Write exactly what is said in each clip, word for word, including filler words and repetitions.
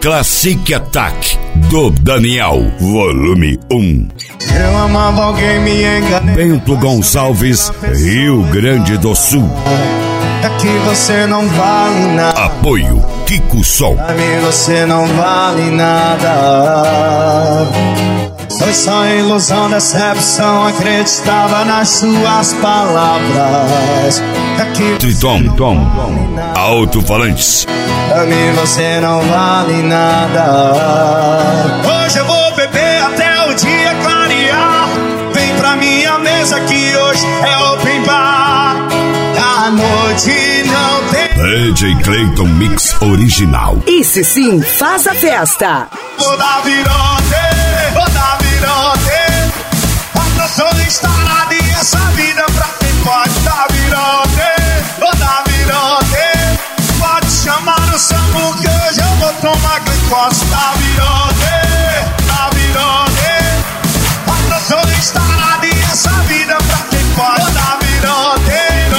Classic Attack do Daniel, volume um. Eu amava alguém, me enganei. Bento Gonçalves, Rio Grande do Sul. É que você não vale nada. Apoio Kiko Sol. Pra mim você não vale nada. Foi só ilusão, decepção. Acreditava nas suas palavras. É que Triton, Tom, alto-falantes. pra mim você não vale nada. Hoje eu vou beber até o dia clarear. Vem pra minha mesa que hoje é open bar. A noite não tem. D J Clayton Mix Original. Esse sim faz a festa. Vou dar virote, vou dar virote. A noção está nada e essa vida pra quem pode dar virote. Vou dar virote. Pode chamar o Samu que hoje eu vou tomar glicose. Dá virote, dá virote. A noção está nada e essa vida pra quem pode dar virote.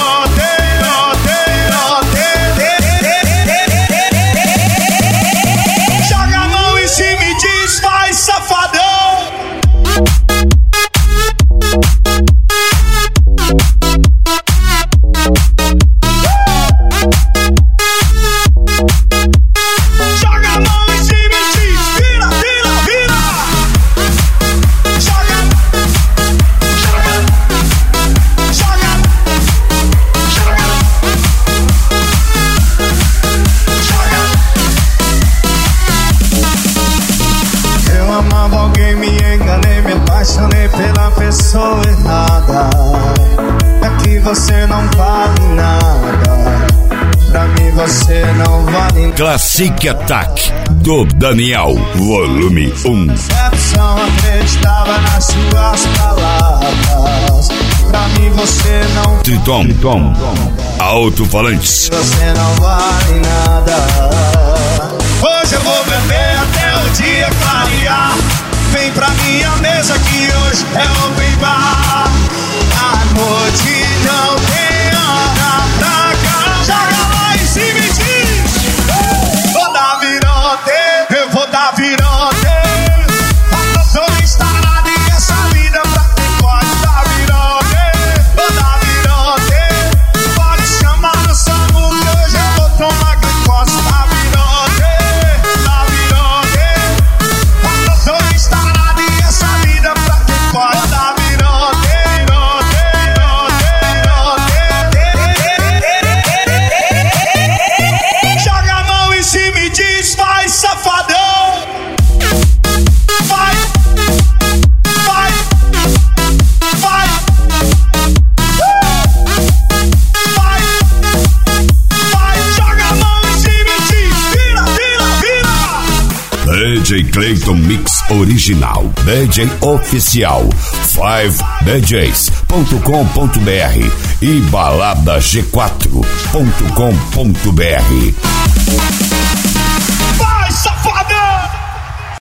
Pela pessoa errada. É que você não vale nada. Pra mim você não vale nada. Classic Attack do Daniel, volume um. Decepção, acreditava nas suas palavras. Pra mim você não. Triton, Tom, alto-falantes. Você não vale nada. Hoje eu vou beber até o dia clarear. Vem pra minha mesa que hoje é open bar. A noite não tem hora pra cá. Joga lá em cima e diz: vou dar virote, eu vou dar virote. A noção está nada e essa vida pra quem pode dar virote. Vou dar virote. Pode chamar o Samu que hoje eu vou tomar glicose. Dá virote, dá virote. A noção está nada e essa vida pra quem pode dar virote, virote, virote. Joga a mão em cima e diz: vai, safadão. Vai, vai, vai. Vai, vai. Joga a mão em cima e diz: vira, vira, vira. D J Clayton Mix Original, D J Oficial, cinco d js ponto com ponto b r e balada g quatro ponto com ponto b r.